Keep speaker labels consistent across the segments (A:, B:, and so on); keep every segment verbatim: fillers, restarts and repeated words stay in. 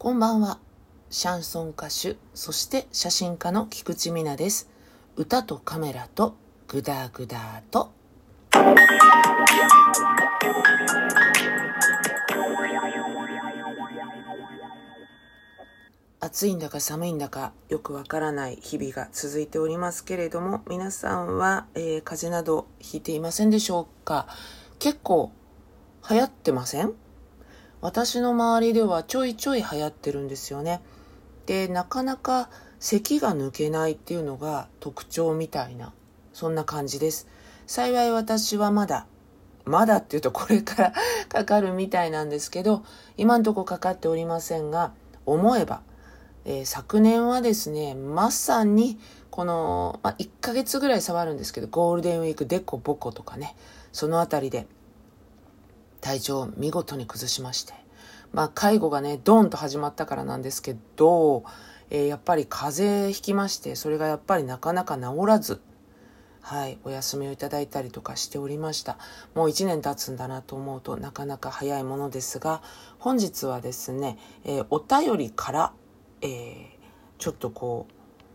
A: こんばんは。シャンソン歌手、そして写真家の菊池美奈です。歌とカメラとグダグダと。暑いんだか寒いんだかよくわからない日々が続いておりますけれども、皆さんは、えー、風邪などひいていませんでしょうか。結構流行ってません？私の周りではちょいちょい流行ってるんですよね。で、なかなか咳が抜けないっていうのが特徴みたいな、そんな感じです。幸い私はまだ、まだっていうとこれからかかるみたいなんですけど、今んとこかかっておりませんが、思えば、えー、昨年はですね、まさにこの、まあ、いっかげつぐらい差はあるんですけど、ゴールデンウィークでこぼことかね、そのあたりで体調を見事に崩しまして、まあ介護がねドーンと始まったからなんですけど、えー、やっぱり風邪ひきまして、それがやっぱりなかなか治らず、はいお休みをいただいたりとかしておりました。もういちねん経つんだなと思うとなかなか早いものですが、本日はですね、えー、お便りから、えー、ちょっとこう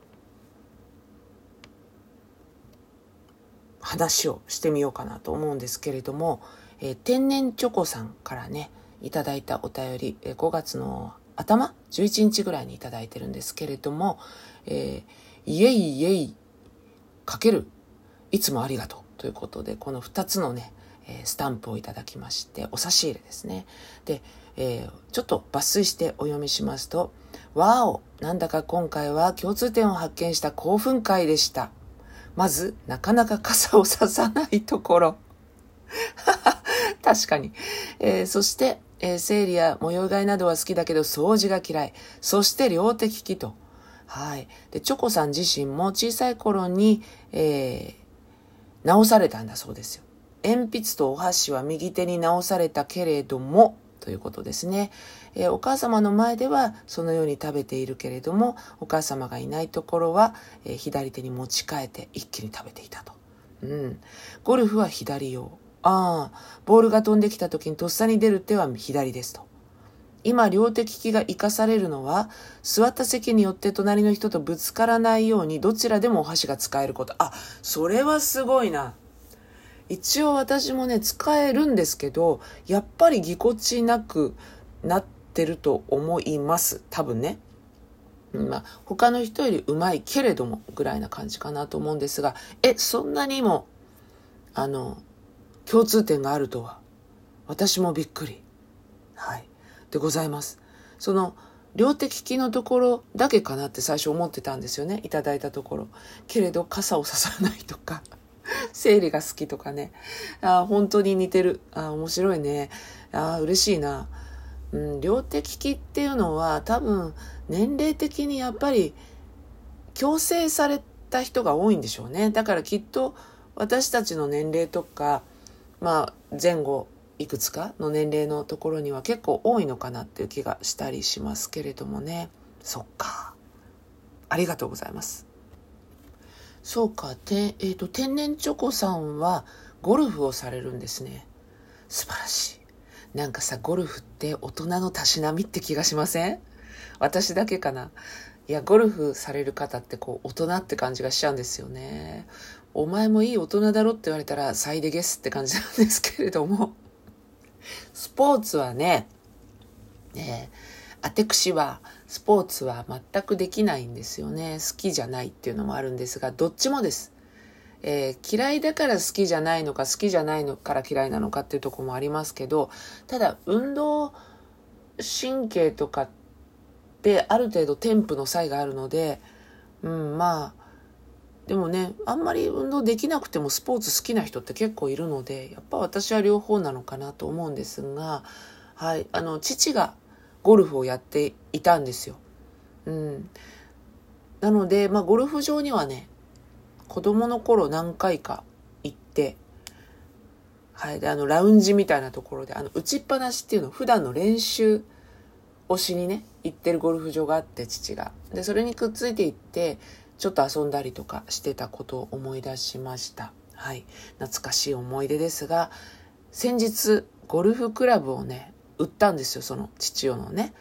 A: 話をしてみようかなと思うんですけれども、えー、天然チョコさんからねいただいたお便り、えー、ごがつの頭じゅういちにちぐらいにいただいてるんですけれども、えー、イエイイエイかけるいつもありがとうということで、このふたつのね、えー、スタンプをいただきまして、お差し入れですね。で、えー、ちょっと抜粋してお読みしますと、わお、なんだか今回は共通点を発見した興奮会でした。まず、なかなか傘をささないところ。確かに。えー、そして、えー、生理や模様替えなどは好きだけど掃除が嫌い。そして両手利きと。はい。で、チョコさん自身も小さい頃に、えー、直されたんだそうですよ。鉛筆とお箸は右手に直されたけれども、ということですね。えー、お母様の前ではそのように食べているけれども、お母様がいないところは、えー、左手に持ち替えて一気に食べていたと。うん。ゴルフは左用。ああ、ボールが飛んできた時にとっさに出る手は左ですと。今、両手利きが生かされるのは、座った席によって隣の人とぶつからないようにどちらでもお箸が使えること。あ、それはすごいな。一応私もね、使えるんですけど、やっぱりぎこちなくなってると思います。多分ね。まあ、他の人よりうまいけれども、ぐらいな感じかなと思うんですが、え、そんなにも、あの、共通点があるとは、私もびっくり。はい。でございます。その、両手利きのところだけかなって最初思ってたんですよね。いただいたところ。けれど、傘をささないとか。生理が好きとかね。あ、本当に似てる。あ、面白いね。あ、嬉しいな。うん、両手利きっていうのは多分年齢的にやっぱり強制された人が多いんでしょうね。だからきっと私たちの年齢とか、まあ前後いくつかの年齢のところには結構多いのかなっていう気がしたりしますけれどもね。そっか。ありがとうございます。そうか、て、えーと、天然チョコさんはゴルフをされるんですね。素晴らしい。なんかさ、ゴルフって大人のたしなみって気がしません？私だけかな。いや、ゴルフされる方ってこう、大人って感じがしちゃうんですよね。お前もいい大人だろって言われたら、サイデゲスって感じなんですけれども。スポーツはね、ねえ、あてくしはスポーツは全くできないんですよね。好きじゃないっていうのもあるんですが、どっちもです。えー、嫌いだから好きじゃないのか、好きじゃないのから嫌いなのかっていうところもありますけど、ただ運動神経とかってある程度添付の差異があるので、うん、まあでもね、あんまり運動できなくてもスポーツ好きな人って結構いるので、やっぱ私は両方なのかなと思うんですが、はい、あの父がゴルフをやっていたんですよ。うん、なので、まあゴルフ場にはね、子供の頃何回か行って、はい。で、あの、ラウンジみたいなところで、あの、打ちっぱなしっていうの、普段の練習をしにね、行ってるゴルフ場があって、父が。で、それにくっついて行って、ちょっと遊んだりとかしてたことを思い出しました。はい。懐かしい思い出ですが、先日、ゴルフクラブをね、売ったんですよ、その父親のね。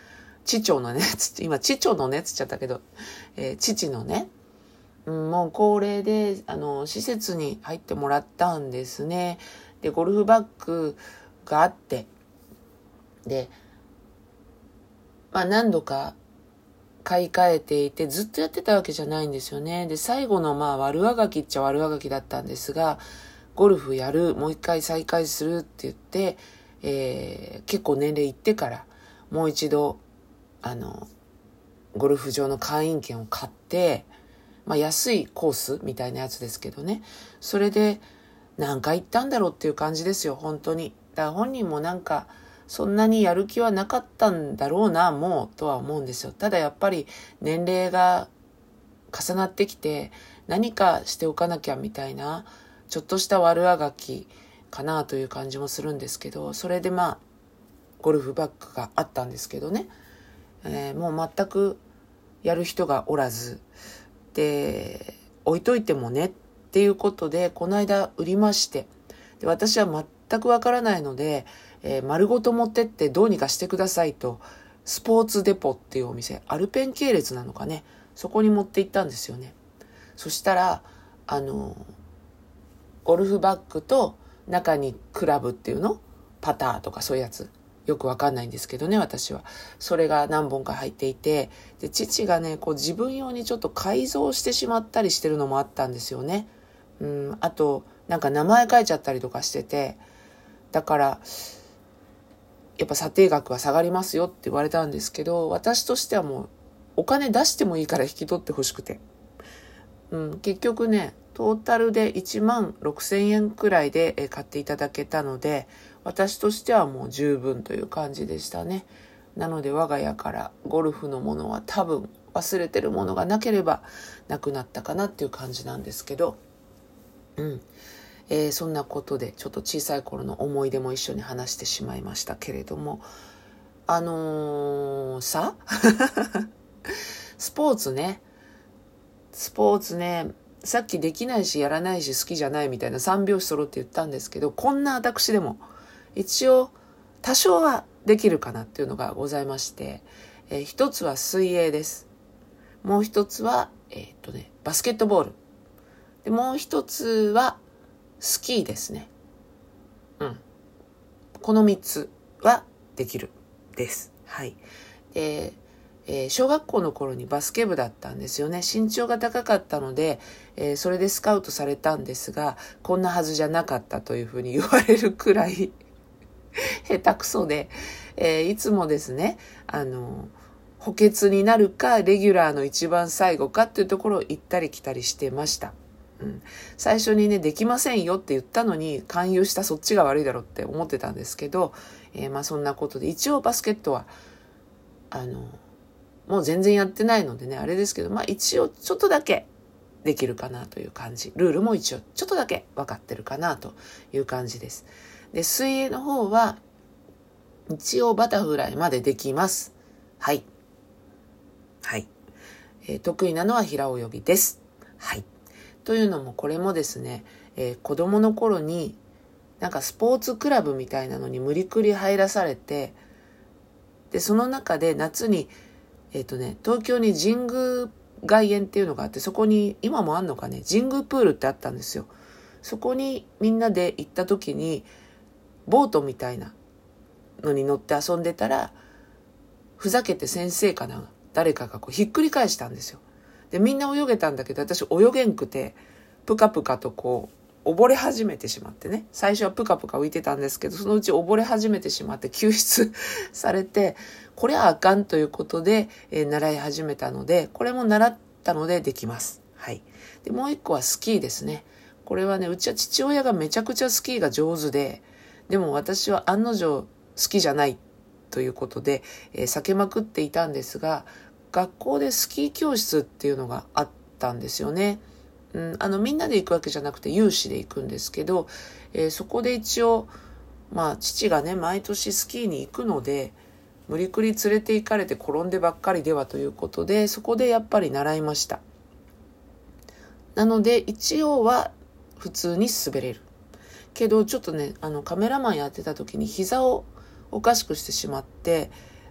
A: 父長のね、今父長のねつっちゃったけど、えー、父のね、うん、もう高齢で、あの、施設に入ってもらったんですね。で、ゴルフバッグがあって、で、まあ何度か買い替えていて、ずっとやってたわけじゃないんですよね。で、最後のまあ悪あがきっちゃ悪あがきだったんですが、ゴルフやる、もう一回再開するって言って、えー、結構年齢いってから、もう一度、あの、ゴルフ場の会員権を買って、まあ安いコースみたいなやつですけどね。それで何回行ったんだろうっていう感じですよ、本当に。だから本人もなんか、そんなにやる気はなかったんだろうな、もう、とは思うんですよ。ただやっぱり年齢が重なってきて、何かしておかなきゃみたいな、ちょっとした悪あがきかなという感じもするんですけど、それでまあ、ゴルフバッグがあったんですけどね。えー、もう全くやる人がおらず、で、置いといてもねっていうことで、この間売りまして、で私は全くわからないので、えー、丸ごと持ってってどうにかしてくださいと、スポーツデポっていうお店、アルペン系列なのかね、そこに持って行ったんですよね。そしたら、あの、ゴルフバッグと中にクラブっていうのパターとかそういうやつ。よくわかんないんですけどね、私は。それが何本か入っていて、で、父がね、こう自分用にちょっと改造してしまったりしてるのもあったんですよね。うん、あと、なんか名前書いちゃったりとかしてて、だから、やっぱ査定額は下がりますよって言われたんですけど、私としてはもうお金出してもいいから引き取ってほしくて。うん、結局ね、トータルでいちまんろくせんえんくらいで買っていただけたので、私としてはもう十分という感じでしたね。なので我が家からゴルフのものは多分忘れてるものがなければなくなったかなっていう感じなんですけど、うん。えー、そんなことでちょっと小さい頃の思い出も一緒に話してしまいましたけれども、あのー、さスポーツねスポーツねさっきできないしやらないし好きじゃないみたいな三拍子揃って言ったんですけど、こんな私でも一応多少はできるかなっていうのがございまして、えー、一つは水泳です。もう一つはえー、っとねバスケットボールで、もう一つはスキーですね。うん。この三つはできるです。はい。で、えー、小学校の頃にバスケ部だったんですよね。身長が高かったので、えー、それでスカウトされたんですが、こんなはずじゃなかったというふうに言われるくらい下手くそで、えー、いつもですね、あの、補欠になるか、レギュラーの一番最後かっていうところを行ったり来たりしてました。うん、最初にね、できませんよって言ったのに勧誘したそっちが悪いだろうって思ってたんですけど、えー、まあそんなことで一応バスケットはあのもう全然やってないのでねあれですけど、まあ一応ちょっとだけできるかなという感じ、ルールも一応ちょっとだけ分かってるかなという感じです。で、水泳の方は一応バタフライまでできます。はいはい、えー、得意なのは平泳ぎです。はい。というのもこれもですね、えー、子供の頃になんかスポーツクラブみたいなのに無理くり入らされて、でその中で夏にえっとね東京に神宮外苑っていうのがあって、そこに今もあんのかね、神宮プールってあったんですよ。そこにみんなで行った時にボートみたいなのに乗って遊んでたら、ふざけて先生かな誰かがこうひっくり返したんですよ。で、みんな泳げたんだけど、私泳げんくて、ぷかぷかとこう、溺れ始めてしまってね。最初はぷかぷか浮いてたんですけど、そのうち溺れ始めてしまって救出されて、これはあかんということで、えー、習い始めたので、これも習ったのでできます。はい。で、もう一個はスキーですね。これはね、うちは父親がめちゃくちゃスキーが上手で、でも私は案の定好きじゃないということで、えー、避けまくっていたんですが、学校でスキー教室っていうのがあったんですよね。うん、あのみんなで行くわけじゃなくて有志で行くんですけど、えー、そこで一応まあ父がね毎年スキーに行くので、無理くり連れて行かれて転んでばっかりではということで、そこでやっぱり習いました。なので一応は普通に滑れるけど、ちょっとねあのカメラマンやってた時に膝をおかしくしてしまって、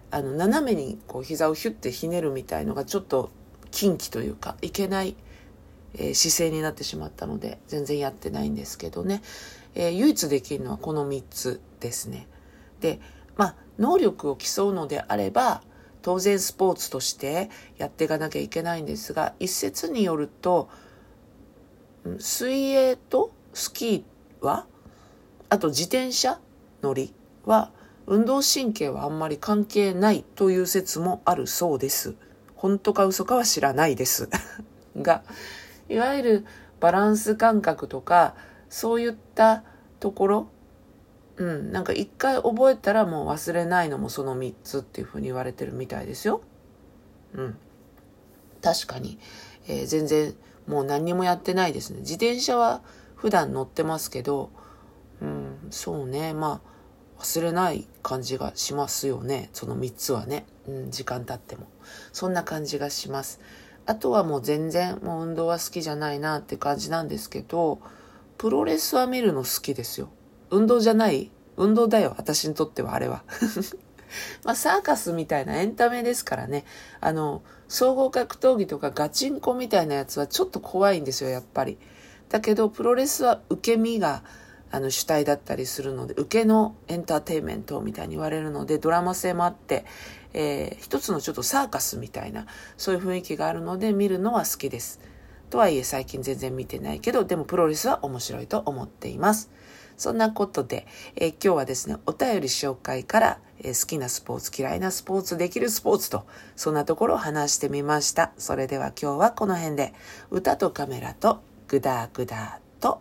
A: あの斜めにこう膝をヒュッてひねるみたいのがちょっと禁忌というかいけない、えー、姿勢になってしまったので全然やってないんですけどね、えー、唯一できるのはこのみっつですね。で、まあ能力を競うのであれば当然スポーツとしてやっていかなきゃいけないんですが、一説によると水泳とスキーは、あと自転車乗りは運動神経はあんまり関係ないという説もあるそうです。本当か嘘かは知らないですが、いわゆるバランス感覚とかそういったところ、うん、なんか一回覚えたらもう忘れないのもそのみっつっていうふうに言われてるみたいですよ。うん、確かに、えー、全然もう何にもやってないですね。自転車は普段乗ってますけど、うん、そうね、まあ忘れない感じがしますよね。そのみっつはね、うん、時間経ってもそんな感じがします。あとはもう全然もう運動は好きじゃないなって感じなんですけど、プロレスは見るの好きですよ。運動じゃない運動だよ、私にとってはあれはまあサーカスみたいなエンタメですからね。あの総合格闘技とかガチンコみたいなやつはちょっと怖いんですよ、やっぱり。だけどプロレスは受け身があの主体だったりするので、受けのエンターテインメントみたいに言われるので、ドラマ性もあって、えー、一つのちょっとサーカスみたいなそういう雰囲気があるので見るのは好きです。とはいえ最近全然見てないけど、でもプロレスは面白いと思っています。そんなことで、えー、今日はですね、お便り紹介から、えー、好きなスポーツ、嫌いなスポーツ、できるスポーツと、そんなところを話してみました。それでは今日はこの辺で、歌とカメラとグダグダ